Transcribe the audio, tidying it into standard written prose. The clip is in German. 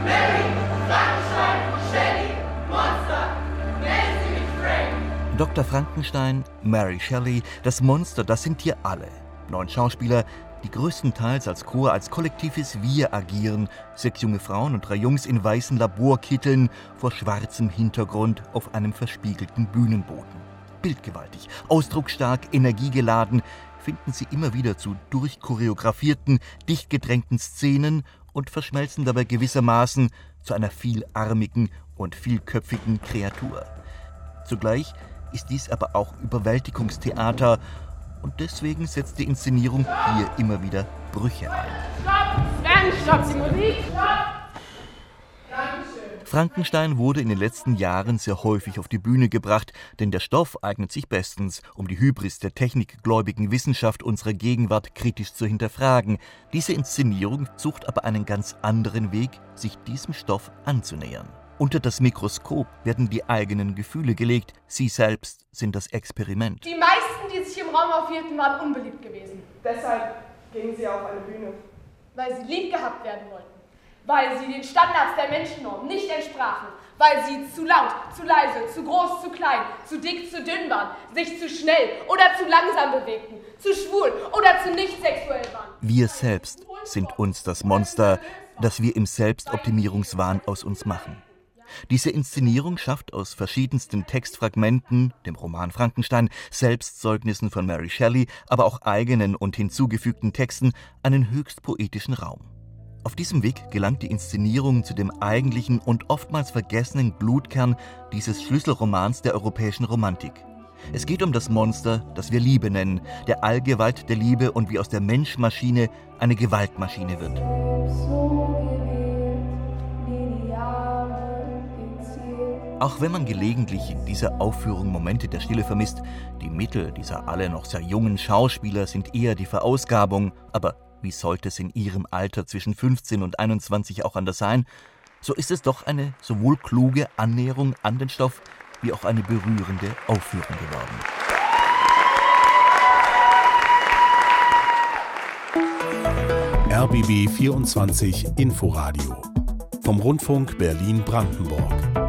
Dr. Frankenstein, Mary Shelley, das Monster, das sind hier alle. 9 Schauspieler, die größtenteils als Chor, als kollektives Wir agieren. 6 junge Frauen und 3 Jungs in weißen Laborkitteln vor schwarzem Hintergrund auf einem verspiegelten Bühnenboden. Bildgewaltig, ausdrucksstark, energiegeladen, finden sie immer wieder zu durchchoreografierten, dicht gedrängten Szenen und verschmelzen dabei gewissermaßen zu einer vielarmigen und vielköpfigen Kreatur. Zugleich ist dies aber auch Überwältigungstheater und deswegen setzt die Inszenierung hier immer wieder Brüche ein. Stopp, die Musik! Frankenstein wurde in den letzten Jahren sehr häufig auf die Bühne gebracht, denn der Stoff eignet sich bestens, um die Hybris der technikgläubigen Wissenschaft unserer Gegenwart kritisch zu hinterfragen. Diese Inszenierung sucht aber einen ganz anderen Weg, sich diesem Stoff anzunähern. Unter das Mikroskop werden die eigenen Gefühle gelegt, sie selbst sind das Experiment. Die meisten, die sich im Raum aufhielten, waren unbeliebt gewesen. Deshalb gingen sie auf eine Bühne. Weil sie lieb gehabt werden wollten. Weil sie den Standards der Menschennorm nicht entsprachen. Weil sie zu laut, zu leise, zu groß, zu klein, zu dick, zu dünn waren, sich zu schnell oder zu langsam bewegten, zu schwul oder zu nicht sexuell waren. Wir selbst sind uns das Monster, das wir im Selbstoptimierungswahn aus uns machen. Diese Inszenierung schafft aus verschiedensten Textfragmenten, dem Roman Frankenstein, Selbstzeugnissen von Mary Shelley, aber auch eigenen und hinzugefügten Texten einen höchst poetischen Raum. Auf diesem Weg gelangt die Inszenierung zu dem eigentlichen und oftmals vergessenen Blutkern dieses Schlüsselromans der europäischen Romantik. Es geht um das Monster, das wir Liebe nennen, der Allgewalt der Liebe und wie aus der Menschmaschine eine Gewaltmaschine wird. Auch wenn man gelegentlich in dieser Aufführung Momente der Stille vermisst, die Mittel dieser alle noch sehr jungen Schauspieler sind eher die Verausgabung, aber wie sollte es in ihrem Alter zwischen 15 und 21 auch anders sein, so ist es doch eine sowohl kluge Annäherung an den Stoff wie auch eine berührende Aufführung geworden. RBB 24 Inforadio vom Rundfunk Berlin-Brandenburg.